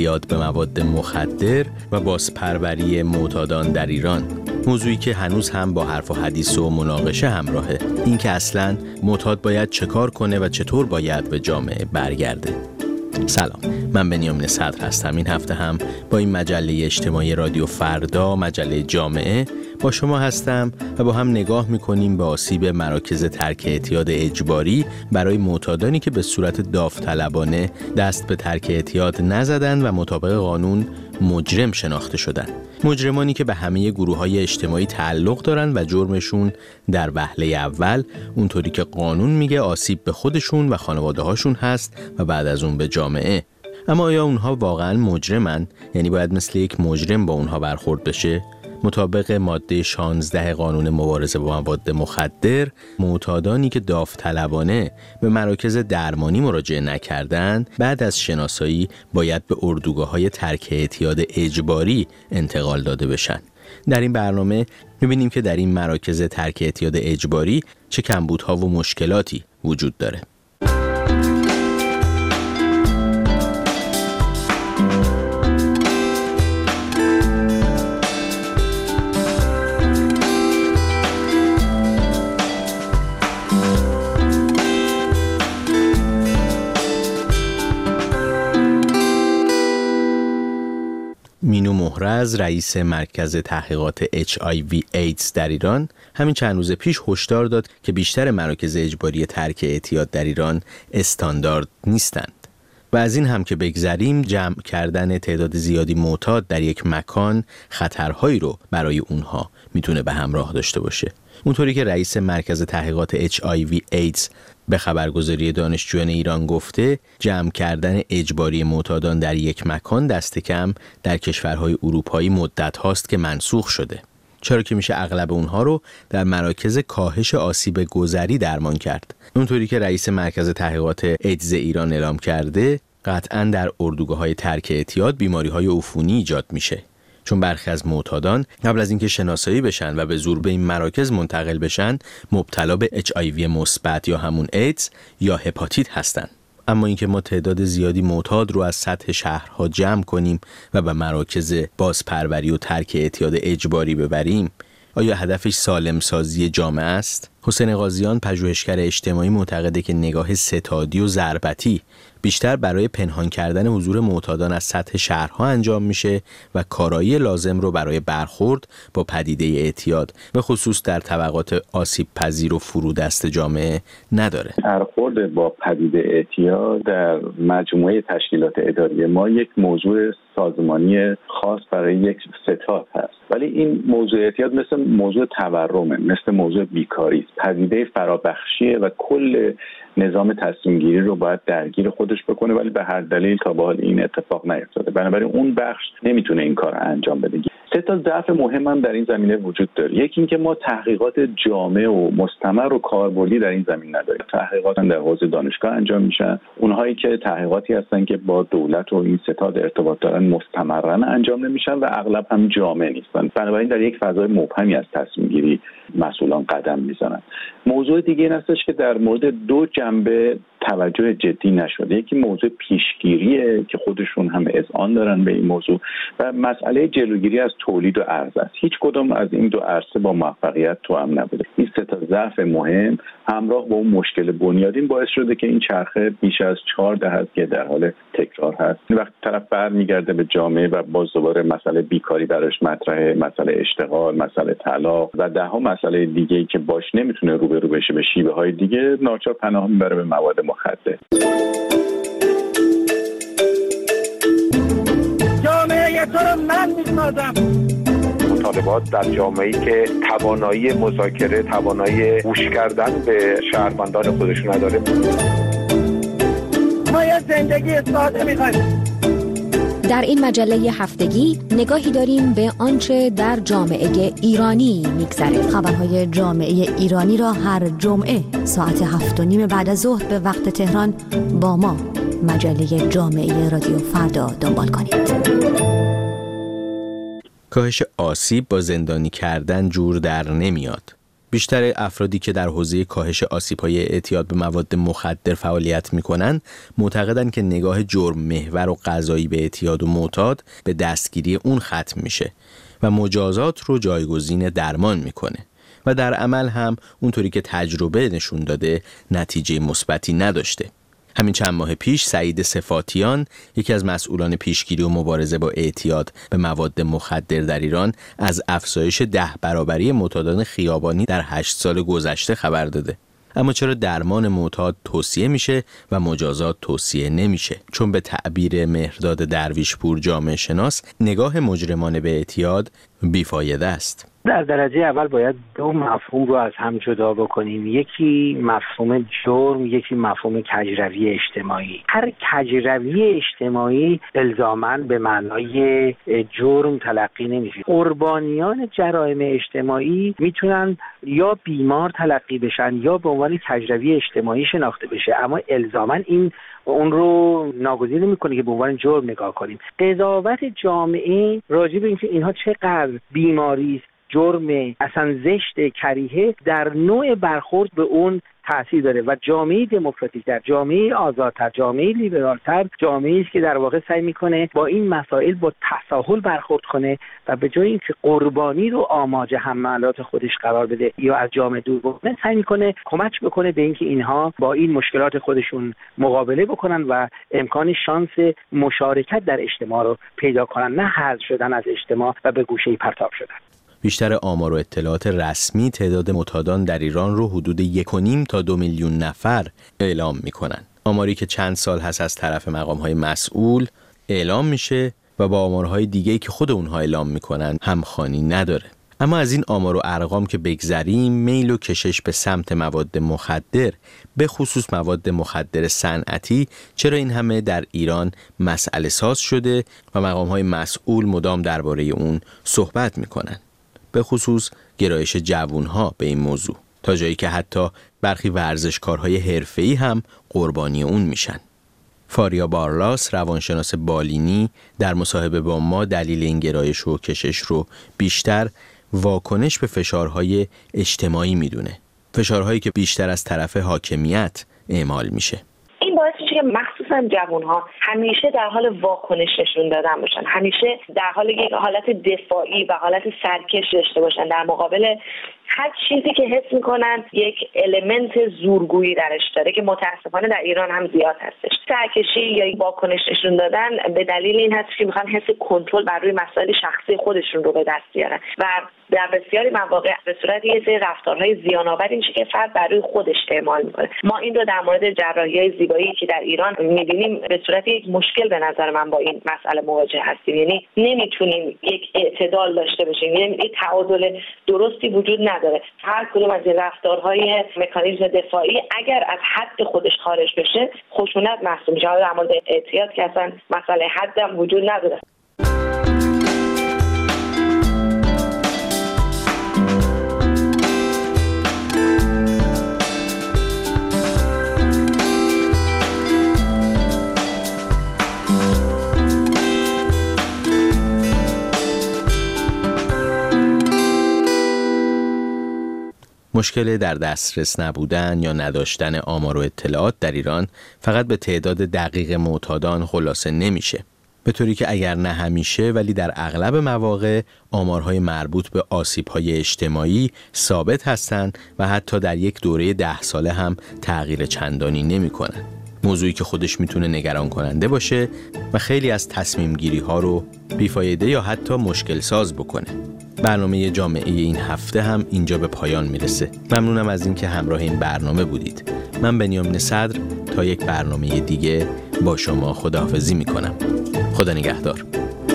اعتیاد به مواد مخدر و بازپروری معتادان در ایران. موضوعی که هنوز هم با حرف و حدیث و مناقشه همراهه. این که اصلاً معتاد باید چه کار کنه و چطور باید به جامعه برگرده. سلام، من بنیامین صدر هستم. این هفته هم با این مجله اجتماعی رادیو فردا، مجله جامعه، با شما هستم و با هم نگاه میکنیم به آسیب مراکز ترک اعتیاد اجباری برای معتادانی که به صورت داوطلبانه دست به ترک اعتیاد نزدند و مطابق قانون مجرم شناخته شدند. مجرمانی که به همه گروه‌های اجتماعی تعلق دارن و جرمشون در وهله اول اونطوری که قانون میگه آسیب به خودشون و خانواده‌هاشون هست و بعد از اون به جامعه. اما آیا اونها واقعاً مجرمن؟ یعنی باید مثل یک مجرم با اونها برخورد بشه؟ مطابق ماده 16 قانون مبارزه با مواد مخدر، معتادانی که داوطلبانه به مراکز درمانی مراجعه نکردند، بعد از شناسایی باید به اردوگاه‌های ترک اعتیاد اجباری انتقال داده بشن. در این برنامه می‌بینیم که در این مراکز ترک اعتیاد اجباری چه کمبودها و مشکلاتی وجود داره. مینو مهرز، رئیس مرکز تحقیقات HIV ایدز در ایران، همین چند روز پیش هشدار داد که بیشتر مراکز اجباری ترک اعتیاد در ایران استاندارد نیستند. و از این هم که بگذریم، جمع کردن تعداد زیادی معتاد در یک مکان خطرهایی رو برای اونها میتونه به همراه داشته باشه. اونطوری که رئیس مرکز تحقیقات HIV ایدز به خبرگزاری دانشجویان ایران گفته، جمع کردن اجباری معتادان در یک مکان دست کم در کشورهای اروپایی مدت هاست که منسوخ شده. چرا که میشه اغلب اونها رو در مراکز کاهش آسیب گذری درمان کرد. اونطوری که رئیس مرکز تحقیقات ایدز ایران اعلام کرده، قطعاً در اردوگاه‌های ترک اعتیاد بیماری‌های عفونی ایجاد میشه. چون برخی از معتادان قبل از اینکه شناسایی بشن و به زور به این مراکز منتقل بشن، مبتلا به HIV مثبت یا همون ایدز یا هپاتیت هستن. اما اینکه ما تعداد زیادی معتاد رو از سطح شهرها جمع کنیم و به مراکز بازپروری و ترک اعتیاد اجباری ببریم، آیا هدفش سالم سازی جامعه است؟ حسین قاضیان، پژوهشگر اجتماعی، معتقده که نگاه ستادی و ضربتی بیشتر برای پنهان کردن حضور معتادان از سطح شهرها انجام میشه و کارایی لازم رو برای برخورد با پدیده اعتیاد به خصوص در طبقات آسیب پذیر و فرودست جامعه نداره. برخورد با پدیده اعتیاد در مجموعه تشکیلات اداری ما یک موضوع سازمانی خاص برای یک ستاد هست، ولی این موضوع اعتیاد مثل موضوع تورمه، مثل موضوع بیکاری است. پدیده فرابخشیه و کل نظام تصمیم گیری رو باید درگیر خودش بکنه، ولی به هر دلیل تا به حال این اتفاق نیفتاده. بنابراین اون بخش نمیتونه این کار انجام بده. سه تا ضعف مهم هم در این زمینه وجود داره. یکی این که ما تحقیقات جامع و مستمر و کاربردی در این زمین نداریم. تحقیقات در حوزه دانشگاه انجام میشن، اونهایی که تحقیقاتی هستن که با دولت و این ستاد ارتباط دارن مستمرا انجام نمیشن و اغلب هم جامع نیستن. بنابراین در یک فضای مبهمی از تصمیم گیری مسئولان قدم میزنن. موضوع دیگه این هستش که در مورد دو جنبه توجه جدی نشده. یکی موضوع پیشگیریه که خودشون هم اذعان دارن به این موضوع و مسئله جلوگیری از تولید و عرضه است. هیچ کدام از این دو عرصه با موفقیت توأم نبوده. این سه تا ضعف مهم همراه با اون مشکل بنیادین باعث شده که این چرخه بیش از 4 دهه که در حال تکرار هست. وقتی طرف برمیگرده به جامعه و باز دوباره مسئله بیکاری براش مطرحه، مسئله اشتغال، مسئله طلاق و ده‌ها مسئله دیگه‌ای که باش نمیتونه روبرو بشه به شیوه‌های دیگه، ناچار پناه میبره به مواد مخدر. جامعه تو رو من میسازم. مطالبات در جامعه‌ای که توانایی مذاکره، توانایی گوش کردن به شهروندان خودشون نداره. ما یه زندگی ساده می‌خوایم. در این مجله هفتگی نگاهی داریم به آنچه در جامعه ایرانی میگذره. خبرهای جامعه ایرانی را هر جمعه ساعت 7:30 بعد از ظهر به وقت تهران با ما مجله جامعه رادیو فردا دنبال کنید. کاهش آسیب با زندانی کردن جور در نمیاد. بیشتر افرادی که در حوزه کاهش آسیب‌های اعتیاد به مواد مخدر فعالیت می‌کنند معتقدند که نگاه جرم محور و قضایی به اعتیاد و معتاد به دستگیری اون ختم میشه و مجازات رو جایگزین درمان میکنه و در عمل هم اونطوری که تجربه نشون داده نتیجه مثبتی نداشته. همین چند ماه پیش سعید صفاتیان، یکی از مسئولان پیشگیری و مبارزه با اعتیاد به مواد مخدر در ایران، از افزایش 10 برابری معتادان خیابانی در 8 سال گذشته خبر داده. اما چرا درمان معتاد توصیه میشه و مجازات توصیه نمیشه؟ چون به تعبیر مهرداد درویشپور جامعه شناس، نگاه مجرمانه به اعتیاد بیفایده است. در درجه اول باید دو مفهوم رو از هم جدا بکنیم. یکی مفهوم جرم، یکی مفهوم کجروی اجتماعی. هر کجروی اجتماعی الزاماً به معنای جرم تلقی نمیشه. قربانیان جرایم اجتماعی میتونن یا بیمار تلقی بشن یا به عنوان کجروی اجتماعی شناخته بشه، اما الزاماً این اون رو ناگزیر نمی‌کنه که به عنوان جرم نگاه کنیم. قضاوت جامعه راجع به اینکه اینها چقدر بیماری است، جرم، اصلا زشت، کریهه، در نوع برخورد به اون تأثیر داره و جامعه دموکراتیک در جامعه آزادتر، جامعه لیبرالتر، جامعه‌ای است که در واقع سعی میکنه با این مسائل با تساهل برخورد کنه و به جای اینکه قربانی رو آماج حملات خودش قرار بده یا از جامعه دور بکنه، سعی میکنه کمک بکنه به اینکه اینها با این مشکلات خودشون مقابله بکنن و امکان شانس مشارکت در اجتماع رو پیدا کنن، نه حذف شدن از اجتماع و به گوشه‌ای پرتاب شدن. بیشتر آمار و اطلاعات رسمی تعداد معتادان در ایران رو حدود 1.5 تا 2 میلیون نفر اعلام میکنن. آماری که چند سال هست از طرف مقام‌های مسئول اعلام میشه و با آمارهای دیگه‌ای که خود اونها اعلام میکنن همخوانی نداره. اما از این آمار و ارقام که بگذریم، میل و کشش به سمت مواد مخدر، به خصوص مواد مخدر صنعتی، چرا این همه در ایران مسئله ساز شده و مقام‌های مسئول مدام درباره اون صحبت میکنن؟ به خصوص گرایش جوانها به این موضوع، تا جایی که حتی برخی ورزشکارهای حرفه‌ای هم قربانی اون میشن. فاریا بارلاس، روانشناس بالینی، در مصاحبه با ما دلیل این گرایش و کشش رو بیشتر واکنش به فشارهای اجتماعی میدونه، فشارهایی که بیشتر از طرف حاکمیت اعمال میشه. این باعث میشه که مخصوصا جوانها همیشه در حال واکنش نشون دادن باشن، همیشه در حال یک حالت دفاعی و حالت سرکش داشته باشن در مقابل هر چیزی که حس میکنن یک المنت زورگویی درش داره که متاسفانه در ایران هم زیاد هستش. سرکشی یا واکنش نشون دادن به دلیل این هست که میخوان حس کنترل بر روی مسائل شخصی خودشون رو به دست بیارن و در بسیاری مواقع به صورت یه سری رفتارهای زیان‌آور میشه که فرد بر روی خودش اعمال میکنه. ما این رو در مورد جراحی‌های زیبایی که در ایران میبینیم به صورت یک مشکل به نظر من با این مسئله مواجه هستیم. یعنی نمیتونیم یک اعتدال داشته باشیم، یعنی یک تعادل درستی وجود نداره. هر کدوم از این رفتارهای مکانیزم دفاعی اگر از حد خودش خارج بشه خشونت محسوب میشه. در مورد اعتیاد که اصلا مسئله حد هم وجود نداره. مشکل در دسترس نبودن یا نداشتن آمار و اطلاعات در ایران فقط به تعداد دقیق معتادان خلاصه نمیشه. به طوری که اگر نه همیشه ولی در اغلب مواقع آمارهای مربوط به آسیب‌های اجتماعی ثابت هستند و حتی در یک دوره 10 ساله هم تغییر چندانی نمی‌کنن. موضوعی که خودش میتونه نگران کننده باشه و خیلی از تصمیم گیری ها رو بیفایده یا حتی مشکل ساز بکنه. برنامه جامعه این هفته هم اینجا به پایان میرسه. ممنونم از اینکه همراه این برنامه بودید. من بنیامین صدر تا یک برنامه دیگه با شما خداحافظی میکنم. خدا نگهدار.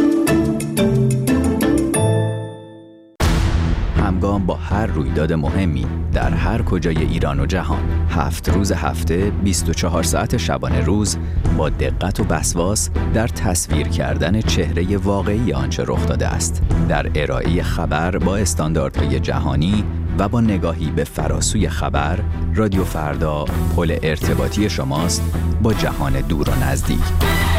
همگام با هر رویداد مهمی در هر کجای ایران و جهان، 7 روز هفته 24 ساعت شبانه روز با دقت و وسواس در تصویر کردن چهره واقعی آنچه رخ داده است، در ارائه خبر با استانداردهای جهانی و با نگاهی به فراسوی خبر، رادیو فردا پل ارتباطی شماست با جهان دور و نزدیک.